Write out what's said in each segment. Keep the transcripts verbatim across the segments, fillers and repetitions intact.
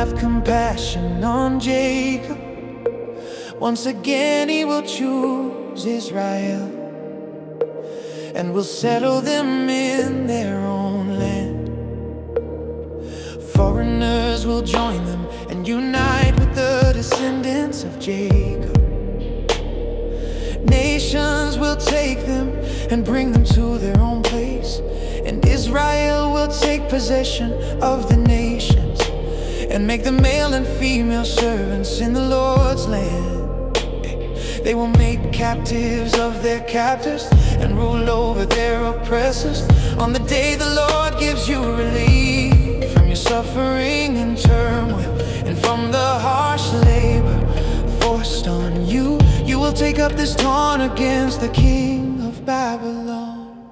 have compassion on Jacob. Once again he will choose Israel and will settle them in their own land. Foreigners will join them and unite with the descendants of Jacob. Nations will take them and bring them to their own place, and Israel will take possession of the nations and make them male and female servants in the Lord's land. They will make captives of their captors and rule over their oppressors. On the day the Lord gives you relief from your suffering and turmoil, and from the harsh labor forced on you, you will take up this taunt against the king of Babylon.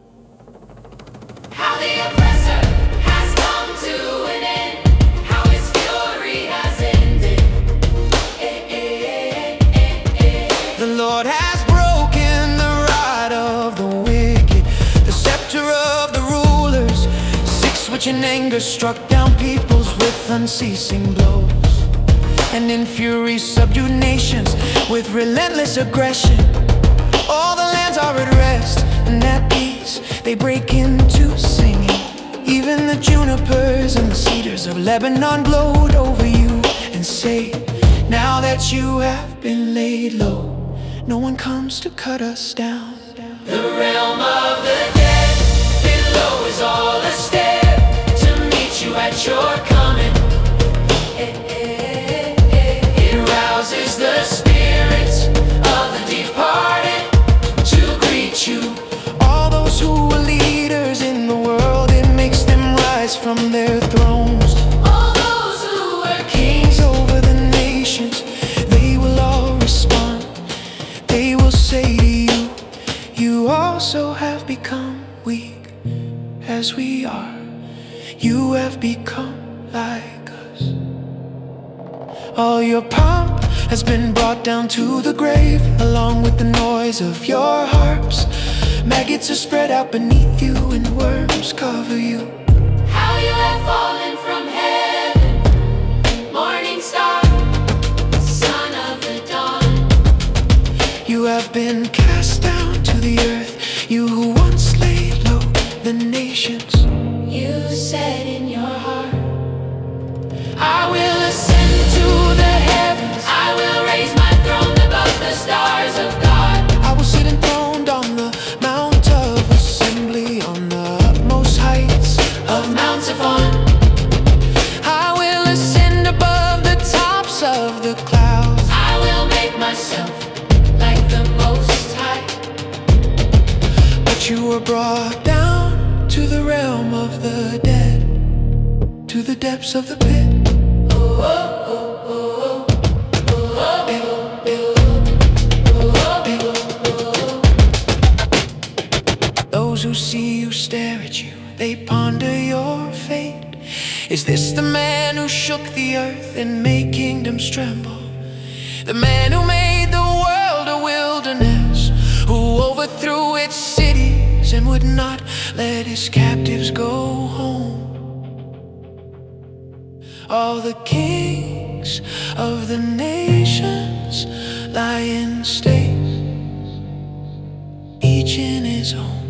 How the oppressor has come to an end, how his fury has ended. Eh, eh, eh, eh. The Lord has broken the rod of the wicked, the scepter of the rulers. Six which in anger struck down peoples with unceasing blows, and in fury subdued nations with relentless aggression. All the lands are at rest and at peace, they break into singing. Even the junipers and the cedars of Lebanon gloat over you and say, now that you have been laid low, no one comes to cut us down. The realm of the dead below is all a stare to meet you at your coming. Eh, eh, eh. It rouses the spirits of the departed to greet you. All those who were leaders in the world, it makes them rise from their thrones. All those who were Kings over the nations, they will all respond. They will say to you, you also have become weak as we are. You have become like us. All your pomp has been brought down to the grave, along with the noise of your harps. Maggots are spread out beneath you and worms cover you. how you have fallen from heaven, morning star, son of the dawn. You have been cast down to the earth, you who once laid low the nations. You said in your heart, I will ascend to the heavens, I will raise my throne above the stars of God. I will sit enthroned on the mount of assembly, on the utmost heights Of Mount Ziphon, I will ascend above the tops of the clouds. I will make myself like the Most High. But you were brought down to the realm of the dead, to the depths of the pit. Those who see you stare at you, they ponder your fate. Is this the man who shook the earth and made kingdoms tremble? The man who made the world a wilderness, who overthrew its cities and would not let his captives go home? All the kings of the nations lie in state, each in his home.